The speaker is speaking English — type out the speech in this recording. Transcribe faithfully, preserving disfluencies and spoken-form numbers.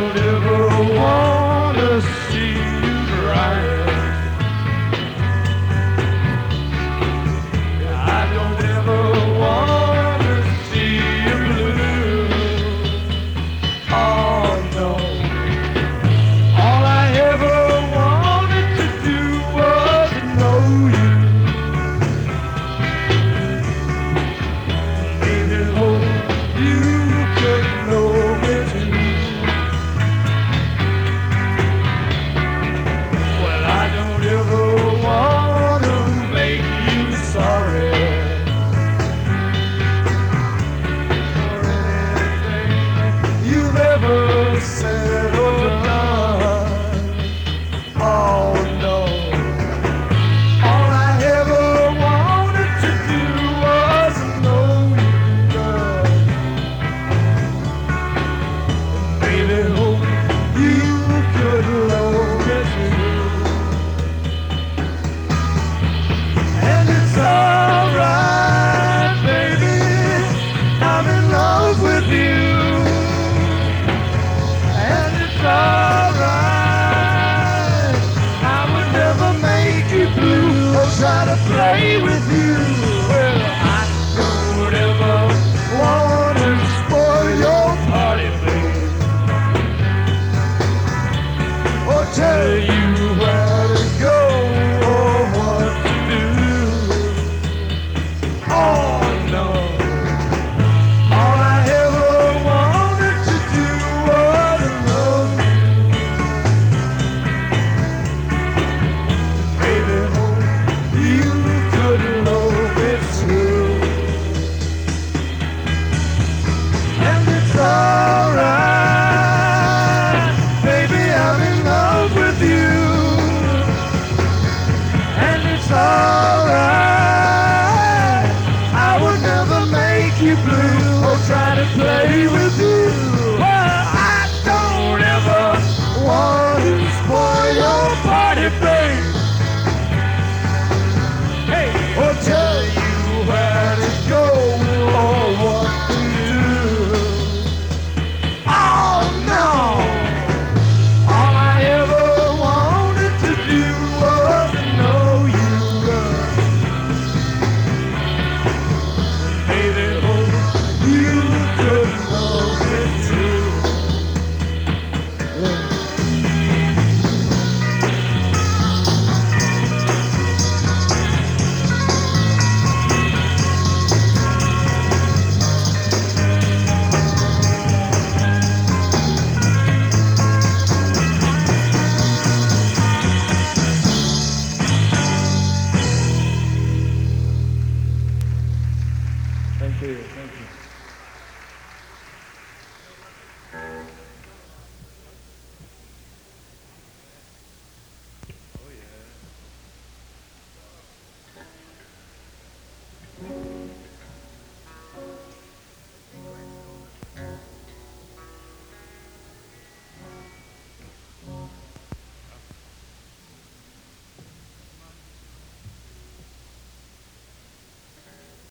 don't ever wanna see you crying. I don't ever wanna see you blue. Oh no. All I ever wanted to do was know you. Baby, hope you could know me too. Well, I don't ever wanna make you sorry for anything you've ever said or done. Oh no. All I ever wanted to do was know you, girl. Baby, hope you could love me too. And it's alright, baby, I'm in love with you. And it's alright, I would never make you blue or try to play with you.